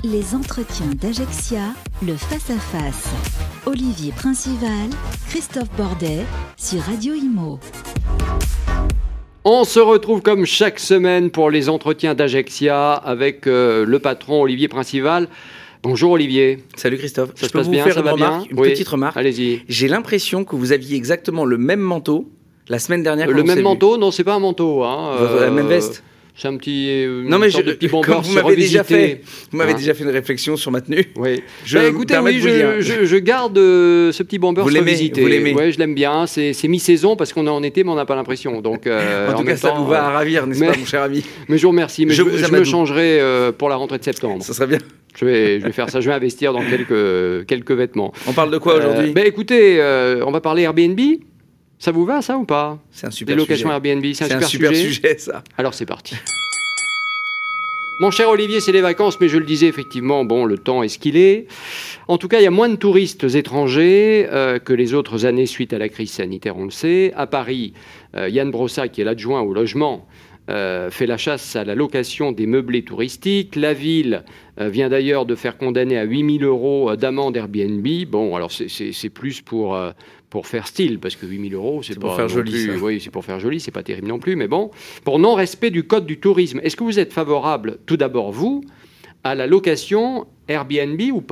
Les entretiens d'Ajexia, le face-à-face. Olivier Principal, Christophe Bordet, sur Radio Imo. On se retrouve comme chaque semaine pour les entretiens d'Ajexia avec le patron Olivier Principal. Bonjour Olivier. Salut Christophe. Ça se passe bien, ça va bien ? Une petite remarque. Allez-y. J'ai l'impression que vous aviez exactement le même manteau la semaine dernière. Le même manteau ? Non, c'est pas un manteau. La même veste ? C'est un petit. Non mais petit bomber, comme vous m'avez déjà fait une réflexion sur ma tenue. Oui. Écoutez, oui, je garde ce petit bomber vous revisité. Vous l'aimez ? Oui, je l'aime bien. C'est mi-saison parce qu'on est en été, mais on n'a pas l'impression. Donc, en tout cas, ça vous va à ravir, n'est-ce pas, mon cher ami ? Mais je vous remercie. Mais je me changerai pour la rentrée de septembre. Ça serait bien. Je vais faire ça. Je vais investir dans quelques vêtements. On parle de quoi aujourd'hui ? Écoutez, on va parler Airbnb. Ça vous va, ça, ou pas ? C'est un super sujet. Les locations Airbnb, c'est un super sujet, ça. Alors, c'est parti. Mon cher Olivier, c'est les vacances, mais je le disais effectivement, le temps est ce qu'il est. En tout cas, il y a moins de touristes étrangers que les autres années suite à la crise sanitaire, on le sait. À Paris, Yann Brossat, qui est l'adjoint au logement, fait la chasse à la location des meublés touristiques. La ville vient d'ailleurs de faire condamner à 8 000 € d'amende Airbnb. Bon, alors c'est plus pour faire style, parce que 8 000 €, c'est pas pour faire joli. Plus, oui, c'est pour faire joli, c'est pas terrible non plus, mais bon, pour non-respect du code du tourisme. Est-ce que vous êtes favorable, tout d'abord, vous, à la location Airbnb ou pas ?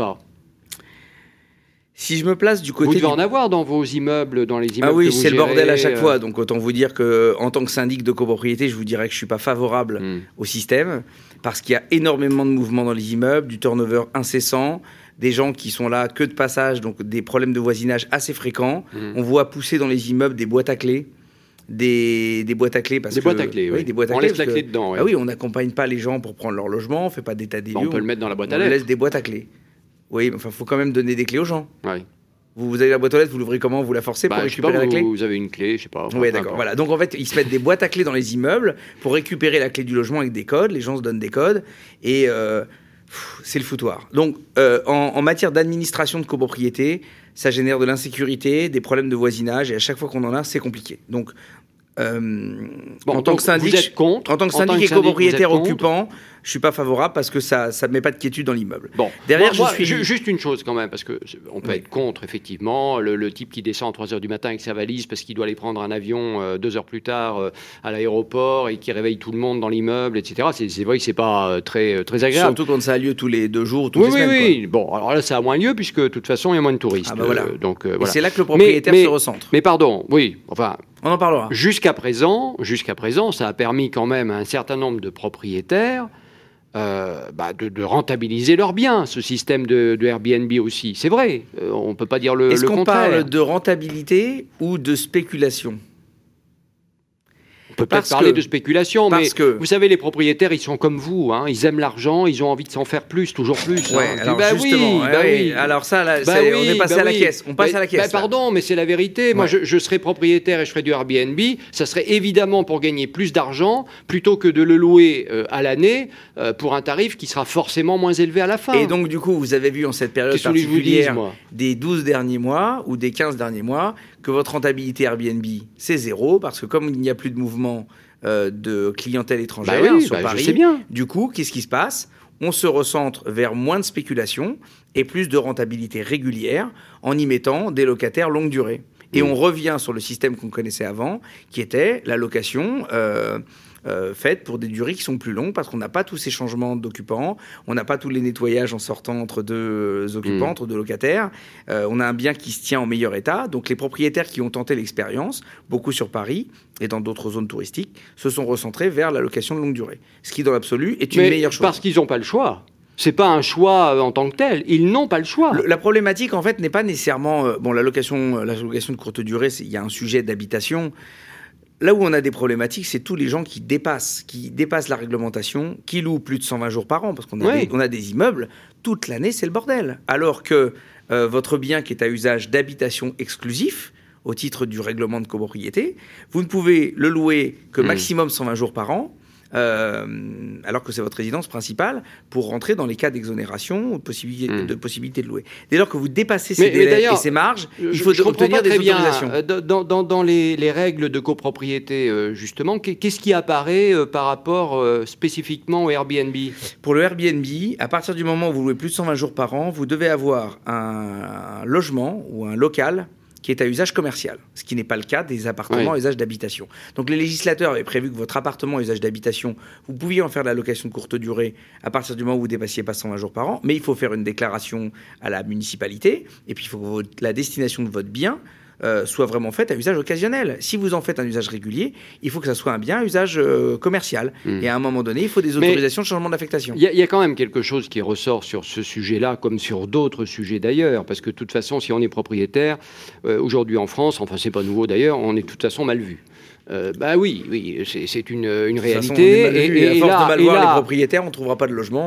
Si je me place du côté... Vous devez en avoir dans vos immeubles, dans les immeubles que vous gérez. Ah oui, c'est le bordel à chaque fois. Donc autant vous dire qu'en tant que syndic de copropriété, je vous dirais que je ne suis pas favorable au système, parce qu'il y a énormément de mouvements dans les immeubles, du turnover incessant, des gens qui sont là que de passage, donc des problèmes de voisinage assez fréquents. On voit pousser dans les immeubles des boîtes à clés. Des boîtes à clés parce boîtes à clés, oui. Des boîtes à on clés laisse la clé dedans. Oui. Ah oui, on n'accompagne pas les gens pour prendre leur logement, on fait pas d'état des lieux. On peut le mettre dans la boîte à lettres. lettres. On laisse des boîtes à clés. Oui, mais faut quand même donner des clés aux gens. Oui. Vous avez la boîte aux lettres, vous l'ouvrez comment ? Vous la forcez pour récupérer la clé ? Vous avez une clé, je sais pas. Oui, d'accord. Voilà. Donc en fait, ils se mettent des boîtes à clés dans les immeubles pour récupérer la clé du logement avec des codes. Les gens se donnent des codes et c'est le foutoir. Donc en matière d'administration de copropriété, ça génère de l'insécurité, des problèmes de voisinage et à chaque fois qu'on en a, c'est compliqué. Donc en tant que syndic, vous êtes contre, en tant que syndic et copropriétaire occupant, je suis pas favorable parce que ça ne met pas de quiétude dans l'immeuble. Bon, derrière, juste une chose quand même, parce que on peut être contre effectivement le type qui descend à 3h du matin avec sa valise parce qu'il doit aller prendre un avion 2 heures plus tard à l'aéroport et qui réveille tout le monde dans l'immeuble, etc. C'est vrai que c'est pas très agréable. Surtout quand ça a lieu tous les 2 jours ou toutes les semaines. Oui. Bon, alors là, ça a moins lieu puisque de toute façon, il y a moins de touristes. Voilà. Donc voilà. Et c'est là que le propriétaire se recentre. Mais pardon, oui, enfin. On en parlera. Jusqu'à présent, ça a permis quand même à un certain nombre de propriétaires de rentabiliser leurs biens, ce système de Airbnb aussi. C'est vrai, on ne peut pas dire le contraire. Est-ce qu'on parle de rentabilité ou de spéculation ? On peut peut-être parler de spéculation, mais vous savez, les propriétaires, ils sont comme vous, ils aiment l'argent, ils ont envie de s'en faire plus, toujours plus. Ouais, alors justement, oui. Alors ça, là, on est passé à la caisse. On passe à la caisse. Pardon, mais c'est la vérité. Ouais. Moi, je serais propriétaire et je ferais du Airbnb. Ça serait évidemment pour gagner plus d'argent, plutôt que de le louer à l'année pour un tarif qui sera forcément moins élevé à la fin. Et donc, du coup, vous avez vu en cette période particulière des 12 derniers mois ou des 15 derniers mois que votre rentabilité Airbnb, c'est 0, parce que comme il n'y a plus de mouvement de clientèle étrangère sur Paris, je sais bien. Du coup, qu'est-ce qui se passe ? On se recentre vers moins de spéculation et plus de rentabilité régulière en y mettant des locataires longue durée. Et on revient sur le système qu'on connaissait avant, qui était la location faite pour des durées qui sont plus longues, parce qu'on n'a pas tous ces changements d'occupants, on n'a pas tous les nettoyages en sortant entre deux occupants, entre deux locataires, on a un bien qui se tient en meilleur état. Donc les propriétaires qui ont tenté l'expérience, beaucoup sur Paris et dans d'autres zones touristiques, se sont recentrés vers la location de longue durée, ce qui dans l'absolu est une meilleure chose. Parce qu'ils n'ont pas le choix. C'est pas un choix en tant que tel. Ils n'ont pas le choix. La problématique, en fait, n'est pas nécessairement... la location de courte durée, il y a un sujet d'habitation. Là où on a des problématiques, c'est tous les gens qui dépassent la réglementation, qui louent plus de 120 jours par an, parce qu'on a des immeubles, toute l'année, c'est le bordel. Alors que votre bien qui est à usage d'habitation exclusif, au titre du règlement de copropriété, vous ne pouvez le louer que maximum 120 jours par an, alors que c'est votre résidence principale, pour rentrer dans les cas d'exonération ou de possibilité de louer. Dès lors que vous dépassez ces délais et ces marges, il faut obtenir des autorisations. Dans les règles de copropriété, justement, qu'est-ce qui apparaît par rapport spécifiquement au Airbnb ? Pour le Airbnb, à partir du moment où vous louez plus de 120 jours par an, vous devez avoir un logement ou un local qui est à usage commercial, ce qui n'est pas le cas des appartements à usage d'habitation. Donc les législateurs avaient prévu que votre appartement à usage d'habitation, vous pouviez en faire de la location de courte durée à partir du moment où vous dépassiez pas 120 jours par an, mais il faut faire une déclaration à la municipalité, et puis il faut que la destination de votre bien soit vraiment faite à usage occasionnel. Si vous en faites un usage régulier, il faut que ça soit un bien à usage commercial. Et à un moment donné, il faut des autorisations de changement d'affectation. Il y a quand même quelque chose qui ressort sur ce sujet-là, comme sur d'autres sujets d'ailleurs, parce que de toute façon, si on est propriétaire, aujourd'hui en France, enfin c'est pas nouveau d'ailleurs, on est de toute façon mal vu. Oui, c'est une réalité. À force de mal voir les propriétaires, on ne trouvera pas de logement.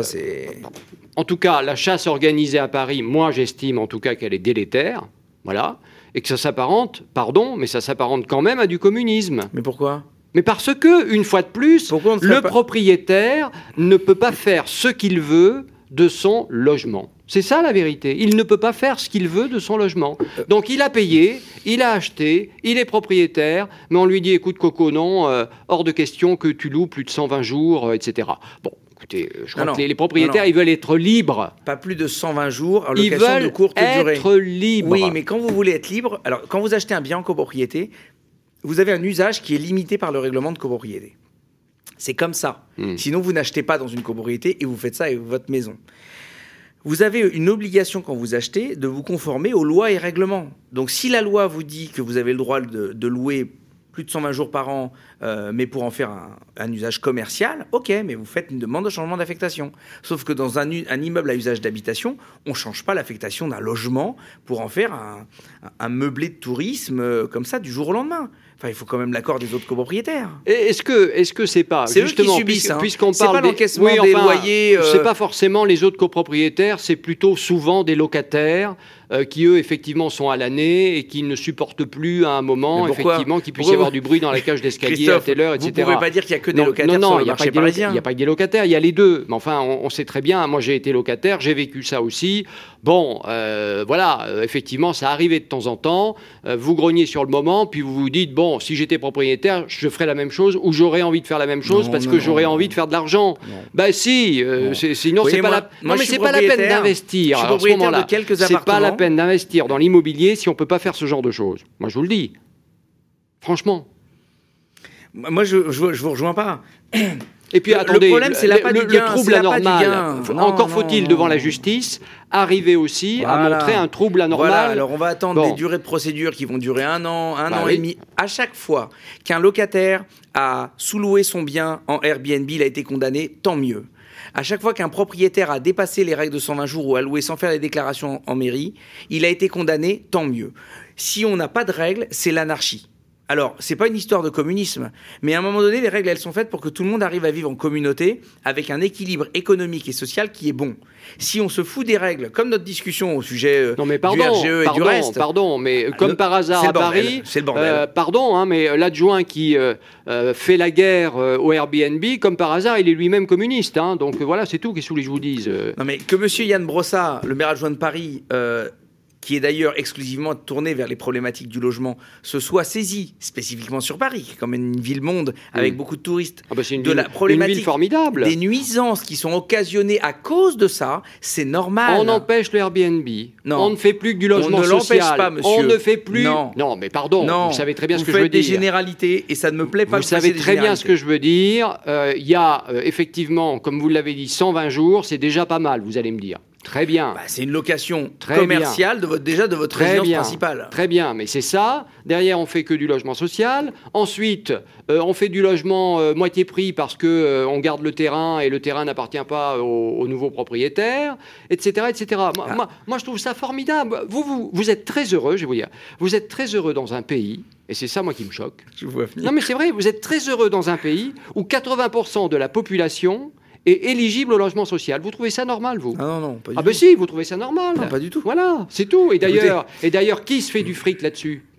En tout cas, la chasse organisée à Paris, moi j'estime en tout cas qu'elle est délétère. Voilà. Et que ça s'apparente, mais ça s'apparente quand même à du communisme. Mais pourquoi ? Mais parce que, une fois de plus, le propriétaire ne peut pas faire ce qu'il veut de son logement. C'est ça la vérité. Il ne peut pas faire ce qu'il veut de son logement. Donc il a payé, il a acheté, il est propriétaire, mais on lui dit, écoute Coco, non, hors de question que tu loues plus de 120 jours, etc. Bon. Écoutez, je crois que les propriétaires, ils veulent être libres. Pas plus de 120 jours en location de courte durée. Ils veulent être libres. Oui, mais quand vous voulez être libre, alors quand vous achetez un bien en copropriété, vous avez un usage qui est limité par le règlement de copropriété. C'est comme ça. Sinon, vous n'achetez pas dans une copropriété et vous faites ça avec votre maison. Vous avez une obligation quand vous achetez de vous conformer aux lois et règlements. Donc si la loi vous dit que vous avez le droit de louer plus de 120 jours par an, mais pour en faire un usage commercial, ok, mais vous faites une demande de changement d'affectation. Sauf que dans un immeuble à usage d'habitation, on ne change pas l'affectation d'un logement pour en faire un meublé de tourisme comme ça du jour au lendemain. Enfin, il faut quand même l'accord des autres copropriétaires. Est-ce que c'est pas c'est justement eux qui subissent, puisqu'on c'est parle pas l'encaissement des loyers. C'est pas forcément les autres copropriétaires, c'est plutôt souvent des locataires qui eux effectivement sont à l'année et qui ne supportent plus à un moment effectivement qu'il puisse y avoir du bruit dans la cage d'escalier à telle heure, etc. Vous ne pouvez pas dire qu'il y a que des locataires sur le marché parisien. Il n'y a pas que des locataires, il y a les deux. Mais enfin, on sait très bien. Moi, j'ai été locataire, j'ai vécu ça aussi. Bon, effectivement, ça arrivait de temps en temps. Vous grognez sur le moment, puis vous vous dites bon, si j'étais propriétaire, je ferais la même chose ou j'aurais envie de faire la même chose parce que j'aurais envie de faire de l'argent. Ben si, sinon c'est pas la. Non, mais c'est pas la peine d'investir. Je suis propriétaire de quelques appartements. C'est pas la peine d'investir dans l'immobilier si on peut pas faire ce genre de choses. Moi, je vous le dis. Franchement. Moi, je vous rejoins pas. Et puis, attendez, le problème, c'est le trouble anormal. Encore faut-il, devant la justice, arriver aussi à montrer un trouble anormal. Voilà, alors on va attendre des durées de procédure qui vont durer un an et demi. À chaque fois qu'un locataire a sous-loué son bien en Airbnb, il a été condamné, tant mieux. À chaque fois qu'un propriétaire a dépassé les règles de 120 jours ou a loué sans faire les déclarations en mairie, il a été condamné, tant mieux. Si on n'a pas de règles, c'est l'anarchie. Alors, c'est pas une histoire de communisme, mais à un moment donné, les règles, elles sont faites pour que tout le monde arrive à vivre en communauté avec un équilibre économique et social qui est bon. Si on se fout des règles, comme notre discussion au sujet du RGE et du reste... mais comme par hasard à Paris... C'est le bordel. Mais l'adjoint qui fait la guerre au Airbnb, comme par hasard, il est lui-même communiste. Donc voilà, c'est tout, qu'est-ce que vous voulez que je vous dise Non mais que monsieur Yann Brossat, le maire adjoint de Paris... qui est d'ailleurs exclusivement tourné vers les problématiques du logement, se soit saisi spécifiquement sur Paris, qui est comme une ville-monde avec beaucoup de touristes, la problématique une ville formidable. Des nuisances qui sont occasionnées à cause de ça, c'est normal. On empêche le Airbnb. Non. On ne fait plus que du logement social. On ne l'empêche pas, monsieur. On ne fait plus... Non, mais pardon, vous savez très bien ce que je veux dire. Vous faites des généralités et ça ne me plaît pas. Vous savez très bien ce que je veux dire. Il y a effectivement, comme vous l'avez dit, 120 jours, c'est déjà pas mal, vous allez me dire. Très bien. C'est une location commerciale de votre résidence principale. Très bien, mais c'est ça. Derrière, on fait que du logement social. Ensuite, on fait du logement moitié prix parce que on garde le terrain et le terrain n'appartient pas aux nouveaux propriétaires, etc., etc. Moi, je trouve ça formidable. Vous êtes très heureux, je vais vous dire. Vous êtes très heureux dans un pays, et c'est ça, moi, qui me choque. Je vous vois venir. Non, mais c'est vrai, vous êtes très heureux dans un pays où 80% de la population est éligible au logement social. Vous trouvez ça normal, vous ? Ah non, pas du tout. Ah ben si, vous trouvez ça normal. Non, pas du tout. Voilà, c'est tout. Et d'ailleurs, qui se fait du fric là-dessus ?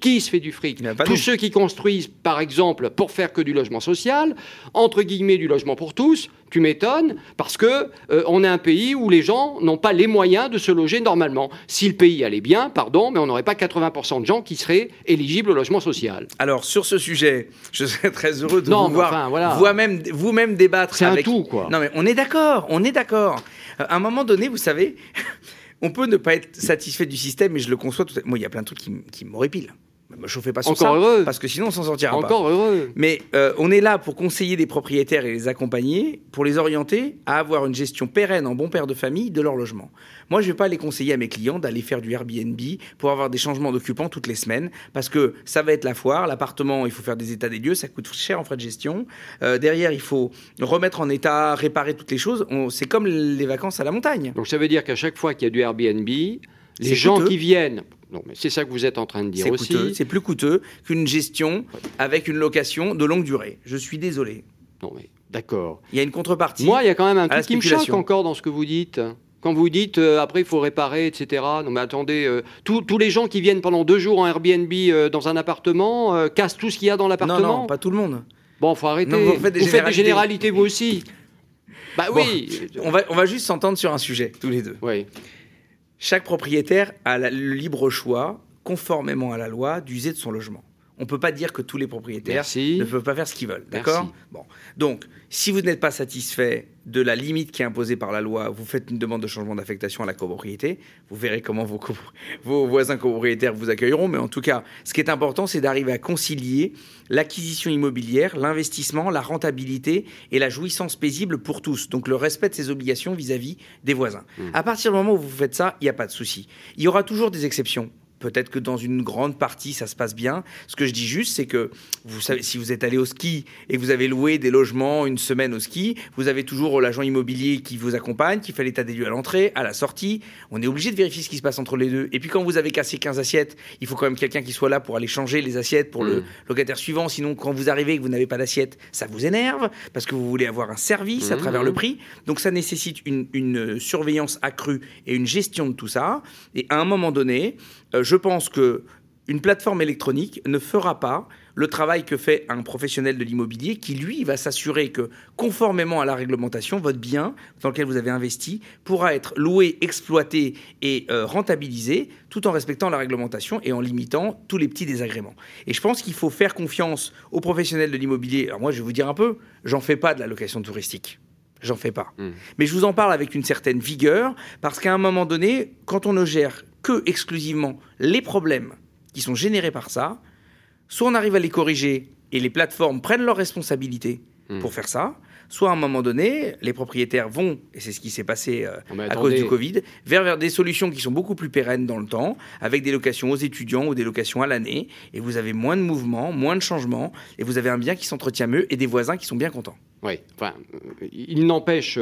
Qui se fait du fric? Tous nous. Ceux qui construisent, par exemple, pour faire que du logement social, entre guillemets du logement pour tous, tu m'étonnes, parce que on est un pays où les gens n'ont pas les moyens de se loger normalement. Si le pays allait bien, pardon, mais on n'aurait pas 80% de gens qui seraient éligibles au logement social. Alors, sur ce sujet, je serais très heureux de vous voir vous-même débattre. C'est un tout, quoi. Non, mais on est d'accord. À un moment donné, vous savez, on peut ne pas être satisfait du système, et je le conçois tout à fait. Moi, il y a plein de trucs qui m'horripilent. Ne me chauffez pas sur ça, parce que sinon on s'en sortira pas. Encore heureux. Mais on est là pour conseiller des propriétaires et les accompagner, pour les orienter à avoir une gestion pérenne en bon père de famille de leur logement. Moi, je ne vais pas les conseiller à mes clients d'aller faire du Airbnb pour avoir des changements d'occupants toutes les semaines, parce que ça va être la foire. L'appartement, il faut faire des états des lieux, ça coûte cher en frais de gestion. Derrière, il faut remettre en état, réparer toutes les choses. C'est comme les vacances à la montagne. Donc ça veut dire qu'à chaque fois qu'il y a du Airbnb, les gens qui viennent... Non, mais c'est ça que vous êtes en train de dire aussi. C'est plus coûteux qu'une gestion avec une location de longue durée. Je suis désolé. Non, mais d'accord. Il y a une contrepartie. Moi, il y a quand même un truc qui me choque encore dans ce que vous dites. Quand vous dites après il faut réparer, etc. Non, mais attendez, tous les gens qui viennent pendant 2 jours en Airbnb dans un appartement cassent tout ce qu'il y a dans l'appartement. Non, pas tout le monde. Bon, faut arrêter. Non, vous faites des généralités vous aussi. Bah bon, oui. On va juste s'entendre sur un sujet tous les deux. Oui. Chaque propriétaire a le libre choix, conformément à la loi, d'user de son logement. On ne peut pas dire que tous les propriétaires ne peuvent pas faire ce qu'ils veulent. D'accord ? Bon. Donc, si vous n'êtes pas satisfait de la limite qui est imposée par la loi, vous faites une demande de changement d'affectation à la copropriété. Vous verrez comment vos voisins copropriétaires vous accueilleront. Mais en tout cas, ce qui est important, c'est d'arriver à concilier l'acquisition immobilière, l'investissement, la rentabilité et la jouissance paisible pour tous. Donc, le respect de ses obligations vis-à-vis des voisins. À partir du moment où vous faites ça, il n'y a pas de souci. Il y aura toujours des exceptions. Peut-être que dans une grande partie, ça se passe bien. Ce que je dis juste, c'est que vous savez, si vous êtes allé au ski et que vous avez loué des logements une semaine au ski, vous avez toujours l'agent immobilier qui vous accompagne, qui fait l'état des lieux à l'entrée, à la sortie. On est obligé de vérifier ce qui se passe entre les deux. Et puis quand vous avez cassé 15 assiettes, il faut quand même quelqu'un qui soit là pour aller changer les assiettes pour le locataire suivant. Sinon, quand vous arrivez et que vous n'avez pas d'assiette, ça vous énerve parce que vous voulez avoir un service à travers le prix. Donc ça nécessite une surveillance accrue et une gestion de tout ça. Et à un moment donné, je pense qu'une plateforme électronique ne fera pas le travail que fait un professionnel de l'immobilier qui, lui, va s'assurer que, conformément à la réglementation, votre bien dans lequel vous avez investi pourra être loué, exploité et rentabilisé tout en respectant la réglementation et en limitant tous les petits désagréments. Et je pense qu'il faut faire confiance aux professionnels de l'immobilier. Alors moi, je vais vous dire un peu, j'en fais pas de la location touristique. J'en fais pas. Mais je vous en parle avec une certaine vigueur parce qu'à un moment donné, quand on ne gère que exclusivement les problèmes qui sont générés par ça, soit on arrive à les corriger et les plateformes prennent leurs responsabilités pour faire ça, soit à un moment donné, les propriétaires vont, et c'est ce qui s'est passé à cause du Covid, vers des solutions qui sont beaucoup plus pérennes dans le temps, avec des locations aux étudiants ou des locations à l'année, et vous avez moins de mouvements, moins de changements, et vous avez un bien qui s'entretient mieux et des voisins qui sont bien contents. Oui, enfin, il n'empêche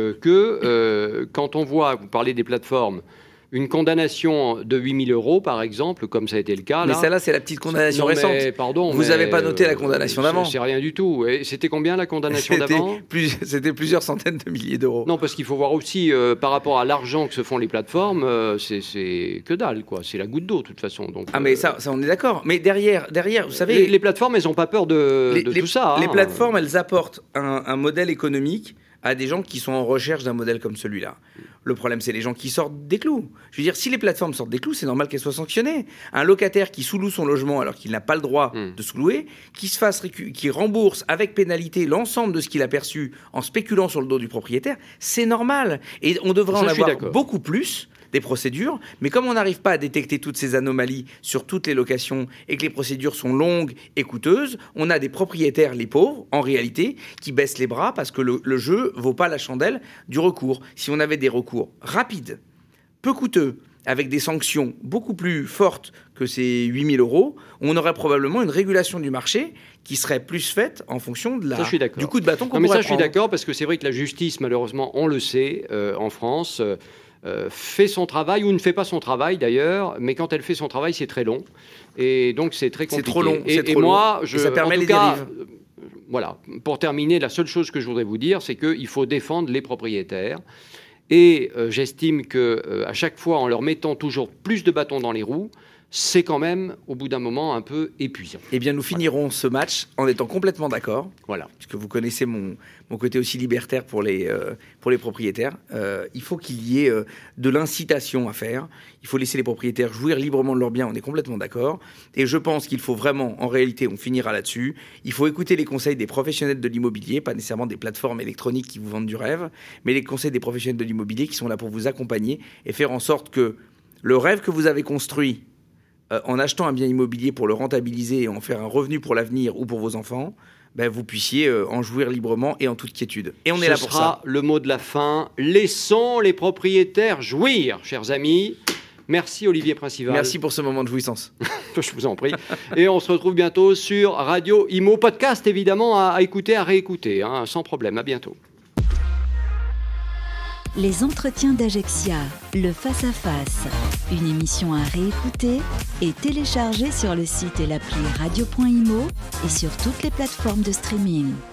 que quand on voit, vous parlez des plateformes, une condamnation de 8 000 euros, par exemple, comme ça a été le cas. Mais celle-là, c'est la petite condamnation récente. Pardon, vous n'avez pas noté la condamnation d'avant. C'est rien du tout. Et c'était combien la condamnation d'avant ? C'était plusieurs centaines de milliers d'euros. Non, parce qu'il faut voir aussi, par rapport à l'argent que se font les plateformes, c'est que dalle, quoi. C'est la goutte d'eau, de toute façon. Donc, mais ça, on est d'accord. Mais derrière, vous savez... Les plateformes, elles n'ont pas peur de tout ça. Les plateformes, elles apportent un modèle économique à des gens qui sont en recherche d'un modèle comme celui-là. Le problème, c'est les gens qui sortent des clous. Je veux dire, si les plateformes sortent des clous, c'est normal qu'elles soient sanctionnées. Un locataire qui sous-loue son logement alors qu'il n'a pas le droit de sous-louer, qui rembourse avec pénalité l'ensemble de ce qu'il a perçu en spéculant sur le dos du propriétaire, c'est normal. Et on devrait en avoir beaucoup plus des procédures, mais comme on n'arrive pas à détecter toutes ces anomalies sur toutes les locations et que les procédures sont longues et coûteuses, on a des propriétaires, les pauvres, en réalité, qui baissent les bras parce que le jeu vaut pas la chandelle du recours. Si on avait des recours rapides, peu coûteux, avec des sanctions beaucoup plus fortes que ces 8 000 euros, on aurait probablement une régulation du marché qui serait plus faite en fonction de du coup de bâton qu'on pourrait prendre. Ça, je suis d'accord, parce que c'est vrai que la justice, malheureusement, on le sait, en France... fait son travail ou ne fait pas son travail d'ailleurs, mais quand elle fait son travail, c'est très long et donc c'est très compliqué. C'est trop long. Et moi, ça permet les dérives. Voilà. Pour terminer, la seule chose que je voudrais vous dire, c'est qu'il faut défendre les propriétaires. Et j'estime que à chaque fois, en leur mettant toujours plus de bâtons dans les roues, c'est quand même, au bout d'un moment, un peu épuisant. Eh bien, nous finirons ce match en étant complètement d'accord. Voilà. Puisque vous connaissez mon côté aussi libertaire pour les propriétaires. Il faut qu'il y ait de l'incitation à faire. Il faut laisser les propriétaires jouir librement de leurs biens. On est complètement d'accord. Et je pense qu'il faut vraiment, en réalité, on finira là-dessus. Il faut écouter les conseils des professionnels de l'immobilier, pas nécessairement des plateformes électroniques qui vous vendent du rêve, mais les conseils des professionnels de l'immobilier qui sont là pour vous accompagner et faire en sorte que le rêve que vous avez construit en achetant un bien immobilier pour le rentabiliser et en faire un revenu pour l'avenir ou pour vos enfants, vous puissiez en jouir librement et en toute quiétude. Et on est là pour ça. Ce sera le mot de la fin. Laissons les propriétaires jouir, chers amis. Merci Olivier Princival. Merci pour ce moment de jouissance. Je vous en prie. Et on se retrouve bientôt sur Radio Imo Podcast, évidemment, à écouter, à réécouter, sans problème. À bientôt. Les entretiens d'Ajexia, le face-à-face, une émission à réécouter et télécharger sur le site et l'appli radio.imo et sur toutes les plateformes de streaming.